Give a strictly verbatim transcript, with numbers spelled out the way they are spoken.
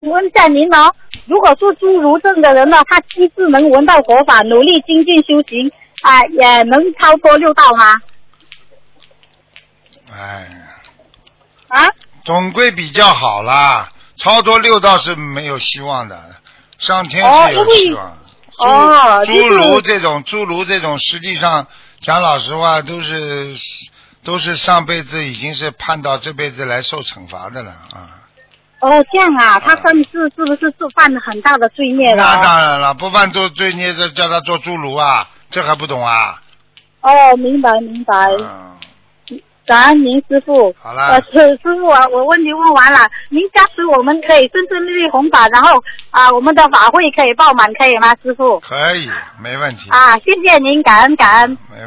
问一下您哦，如果是侏儒症的人呢，他机智能闻到佛法，努力精进修行啊、也能超脱六道吗？ 哎， 啊？ 总归比较好啦，超脱六道是没有希望的，上天是有希望。 哦， 侏儒这种，侏儒这种，实际上讲老实话，都是都是上辈子已经是判到这辈子来受惩罚的了啊。 哦，这样啊，他算是是不是是犯了很大的罪孽了、哦？ 那当然了，不犯做罪孽，这叫他做侏儒啊，这还不懂啊？ 哦，明白明白。 嗯。 感恩您师傅。 好了。 呃，师傅啊，我问题问完了，您加持我们可以顺顺利利弘法，然后啊，我们的法会可以爆满，可以吗，师傅？ 可以，没问题。 啊，谢谢您，感恩感恩。 没